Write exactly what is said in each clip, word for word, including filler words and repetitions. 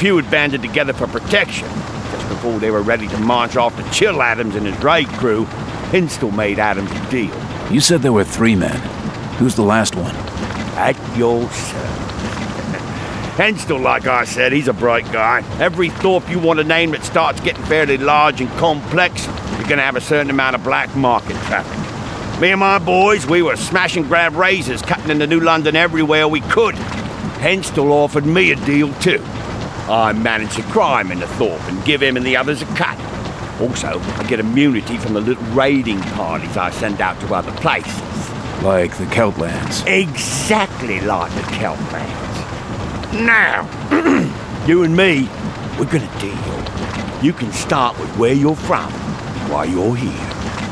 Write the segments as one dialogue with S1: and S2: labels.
S1: few had banded together for protection. Just before they were ready to march off to chill Adams and his raid crew, Henstal made Adams a deal.
S2: You said there were three men. Who's the last one?
S1: At your service. Henstal, like I said, he's a bright guy. Every Thorpe you want to name that starts getting fairly large and complex, you're going to have a certain amount of black market traffic. Me and my boys, we were smash and grab razors, cutting into New London everywhere we could. Henstal offered me a deal too. I manage the crime in the Thorpe and give him and the others a cut. Also, I get immunity from the little raiding parties I send out to other places.
S2: Like the Celtlands.
S1: Exactly like the Celtlands. Now, you and me, we're gonna deal. You can start with where you're from while you're here.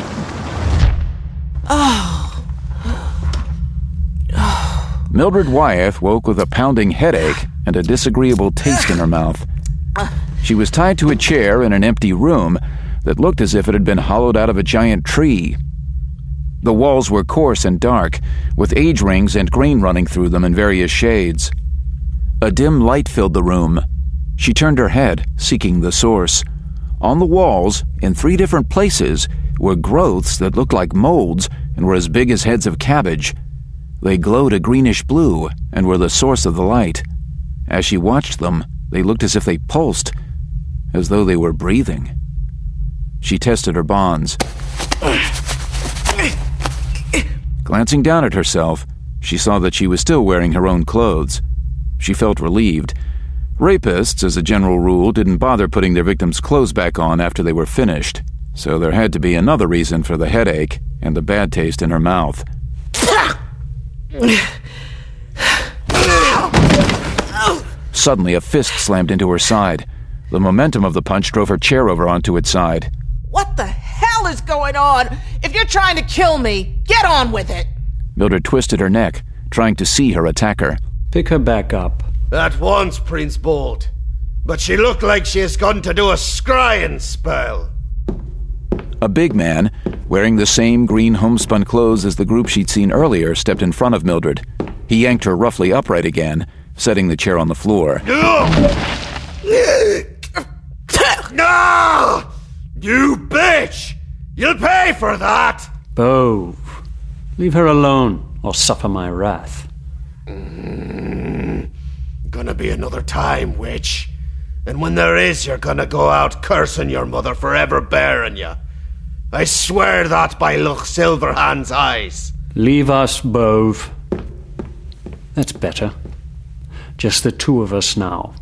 S3: Oh.
S2: oh. Mildred Wyeth woke with a pounding headache and a disagreeable taste in her mouth. She was tied to a chair in an empty room that looked as if it had been hollowed out of a giant tree. The walls were coarse and dark, with age rings and grain running through them in various shades. A dim light filled the room. She turned her head, seeking the source. On the walls, in three different places, were growths that looked like molds and were as big as heads of cabbage. They glowed a greenish blue and were the source of the light. As she watched them, they looked as if they pulsed, as though they were breathing. She tested her bonds. Glancing down at herself, she saw that she was still wearing her own clothes. She felt relieved. Rapists, as a general rule, didn't bother putting their victims' clothes back on after they were finished, so there had to be another reason for the headache and the bad taste in her mouth. Suddenly, a fist slammed into her side. The momentum of the punch drove her chair over onto its side.
S3: What the hell is going on? If you're trying to kill me, get on with it!
S2: Mildred twisted her neck, trying to see her attacker.
S4: Pick her back up.
S5: At once, Prince Bolt. But she looked like she has gone to do a scrying spell.
S2: A big man, wearing the same green homespun clothes as the group she'd seen earlier, stepped in front of Mildred. He yanked her roughly upright again, setting the chair on the floor.
S5: No! You bitch! You'll pay for that!
S4: Bove, leave her alone, or suffer my wrath.
S5: Mm, gonna be another time, witch. And when there is, you're gonna go out cursing your mother for ever bearing you. I swear that by Loch Silverhand's eyes.
S4: Leave us, Bove. That's better. Just the two of us now.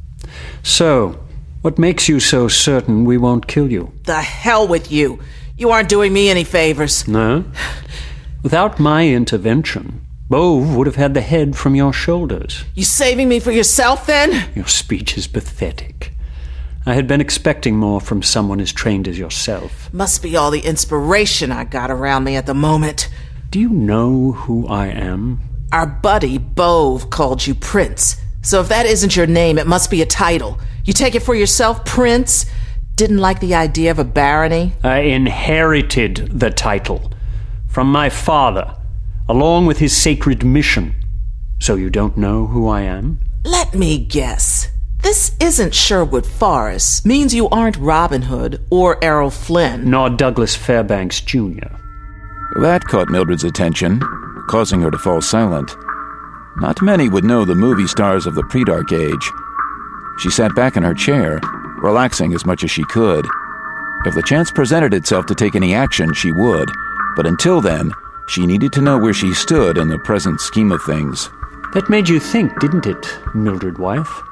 S4: So, what makes you so certain we won't kill you?
S3: The hell with you. You aren't doing me any favors.
S4: No? Without my intervention, Bove would have had the head from your shoulders.
S3: You saving me for yourself, then?
S4: Your speech is pathetic. I had been expecting more from someone as trained as yourself.
S3: Must be all the inspiration I got around me at the moment.
S4: Do you know who I am?
S3: Our buddy, Bove, called you Prince. So if that isn't your name, it must be a title. You take it for yourself, Prince? Didn't like the idea of a barony?
S4: I inherited the title from my father, along with his sacred mission. So you don't know who I am?
S3: Let me guess. This isn't Sherwood Forest. Means you aren't Robin Hood or Errol Flynn.
S4: Nor Douglas Fairbanks Junior
S2: That caught Mildred's attention, causing her to fall silent. Not many would know the movie stars of the pre-dark age. She sat back in her chair, relaxing as much as she could. If the chance presented itself to take any action, she would. But until then, she needed to know where she stood in the present scheme of things.
S4: That made you think, didn't it, Mildred Wyeth?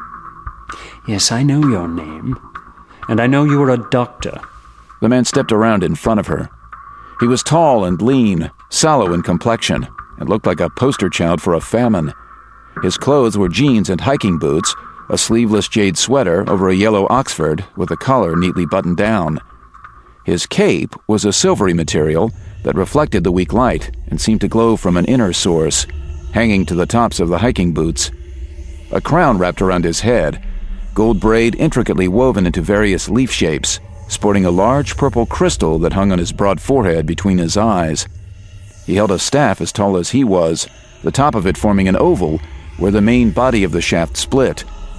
S4: Yes, I know your name. And I know you are a doctor.
S2: The man stepped around in front of her. He was tall and lean, sallow in complexion, and looked like a poster child for a famine. His clothes were jeans and hiking boots, a sleeveless jade sweater over a yellow Oxford with the collar neatly buttoned down. His cape was a silvery material that reflected the weak light and seemed to glow from an inner source, hanging to the tops of the hiking boots. A crown wrapped around his head, gold braid intricately woven into various leaf shapes, sporting a large purple crystal that hung on his broad forehead between his eyes. He held a staff as tall as he was, the top of it forming an oval where the main body of the shaft split,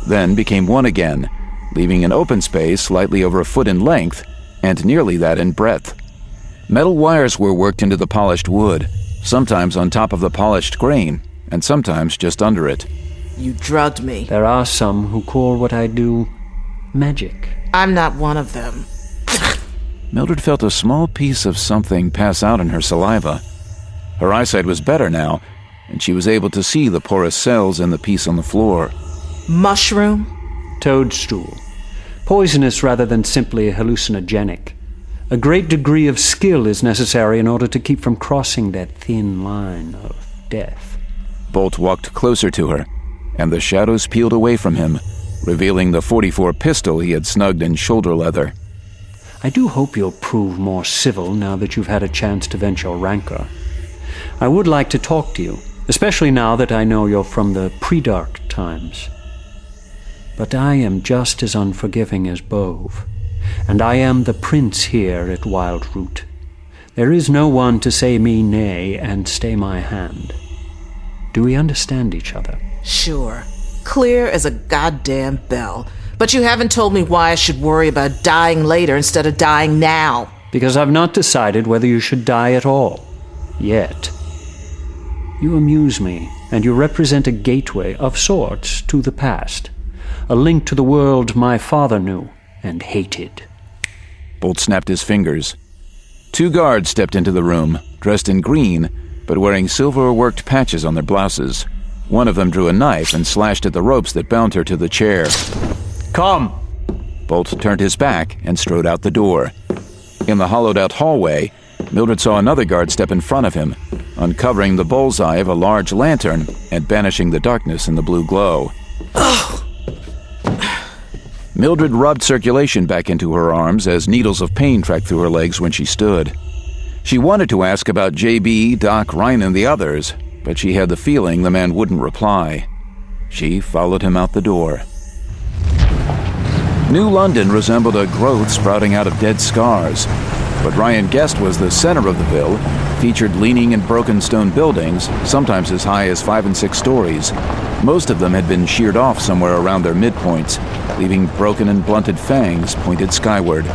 S2: then became one again, leaving an open space slightly over a foot in length and nearly that in breadth. Metal wires were worked into the polished wood, sometimes on top of the polished grain, and sometimes just under it.
S3: You drugged me.
S4: There are some who call what I do magic.
S3: I'm not one of them.
S2: Mildred felt a small piece of something pass out in her saliva. Her eyesight was better now, and she was able to see the porous cells in the piece on the floor.
S3: Mushroom?
S4: Toadstool. Poisonous rather than simply hallucinogenic. A great degree of skill is necessary in order to keep from crossing that thin line of death.
S2: Bolt walked closer to her, and the shadows peeled away from him, revealing the forty-four pistol he had snugged in shoulder leather.
S4: I do hope you'll prove more civil now that you've had a chance to vent your rancor. I would like to talk to you, especially now that I know you're from the pre-dark times. But I am just as unforgiving as Bove, and I am the prince here at Wildroot. There is no one to say me nay and stay my hand. Do we understand each other?
S3: Sure. Clear as a goddamn bell. But you haven't told me why I should worry about dying later instead of dying now.
S4: Because I've not decided whether you should die at all. Yet. You amuse me, and you represent a gateway of sorts to the past. A link to the world my father knew and hated.
S2: Bolt snapped his fingers. Two guards stepped into the room, dressed in green, but wearing silver-worked patches on their blouses. One of them drew a knife and slashed at the ropes that bound her to the chair.
S4: Come!
S2: Bolt turned his back and strode out the door. In the hollowed-out hallway, Mildred saw another guard step in front of him, uncovering the bullseye of a large lantern and banishing the darkness in the blue glow.
S3: Oh.
S2: Mildred rubbed circulation back into her arms as needles of pain tracked through her legs when she stood. She wanted to ask about J B, Doc, Ryan, and the others, but she had the feeling the man wouldn't reply. She followed him out the door. New London resembled a growth sprouting out of dead scars. What Ryan guessed was the center of the Ville featured leaning and broken stone buildings, sometimes as high as five and six stories. Most of them had been sheared off somewhere around their midpoints, leaving broken and blunted fangs pointed skyward.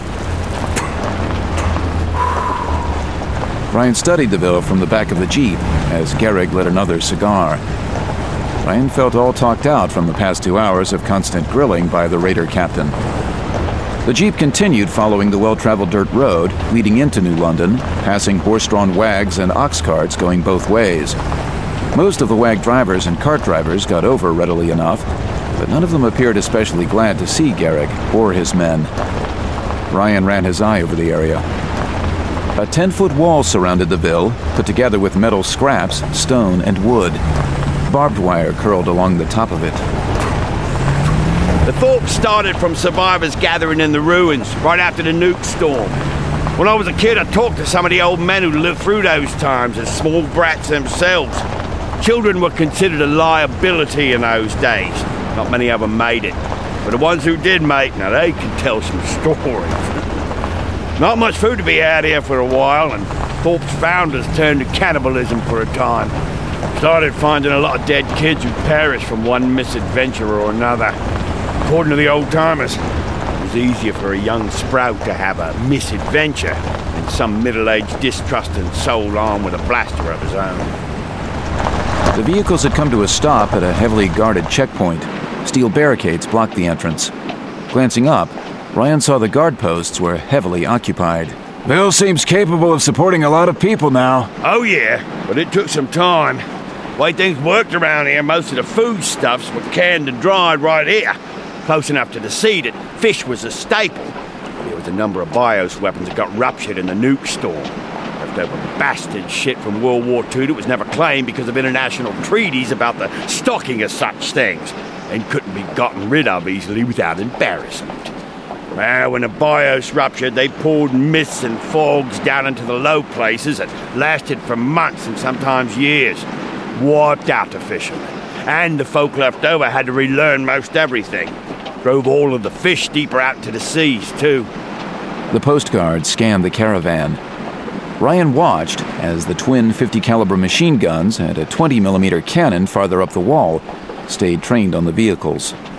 S2: Ryan studied the Ville from the back of the Jeep as Garrick lit another cigar. Ryan felt all talked out from the past two hours of constant grilling by the raider captain. The Jeep continued following the well-traveled dirt road, leading into New London, passing horse-drawn wags and ox carts going both ways. Most of the wag drivers and cart drivers got over readily enough, but none of them appeared especially glad to see Garrick or his men. Ryan ran his eye over the area. A ten-foot wall surrounded the Ville, put together with metal scraps, stone, and wood. Barbed wire curled along the top of it.
S1: The Thorpe started from survivors gathering in the ruins right after the nuke storm. When I was a kid, I talked to some of the old men who lived through those times as small brats themselves. Children were considered a liability in those days. Not many of them made it. But the ones who did make, now they could tell some stories. Not much food to be had here for a while, and Thorpe's founders turned to cannibalism for a time. Started finding a lot of dead kids who perished from one misadventure or another. According to the old-timers, it was easier for a young sprout to have a misadventure than some middle-aged distrusting soul armed with a blaster of his own.
S2: The vehicles had come to a stop at a heavily guarded checkpoint. Steel barricades blocked the entrance. Glancing up, Ryan saw the guard posts were heavily occupied.
S6: Ville seems capable of supporting a lot of people now.
S1: Oh yeah, but it took some time. The way things worked around here, most of the foodstuffs were canned and dried right here. Close enough to the sea that fish was a staple. There was a number of BIOS weapons that got ruptured in the nuke storm. Leftover bastard shit from World War Two that was never claimed because of international treaties about the stocking of such things, and couldn't be gotten rid of easily without embarrassment. Well, when the BIOS ruptured, they poured mists and fogs down into the low places that lasted for months and sometimes years. Wiped out the fishermen. And the folk left over had to relearn most everything. Drove all of the fish deeper out into the seas, too.
S2: The post guard scanned the caravan. Ryan watched as the twin fifty caliber machine guns and a twenty millimeter cannon farther up the wall stayed trained on the vehicles.